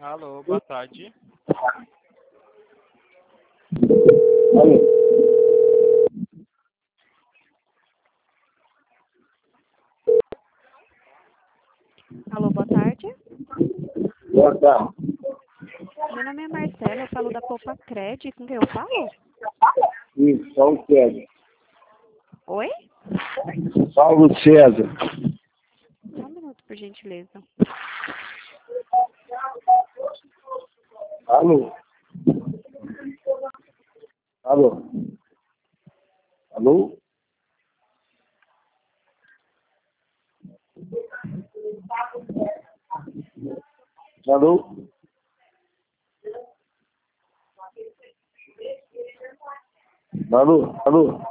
Alô, boa tarde. Alô. Alô, boa tarde. Boa tarde. Meu nome é Marcela, eu falo da Poupa Cred. Com quem eu falo? Isso, Paulo César. Oi? Paulo César. Só um minuto, por gentileza. Alô. Alô. Alô. Alô. Alô. Alô.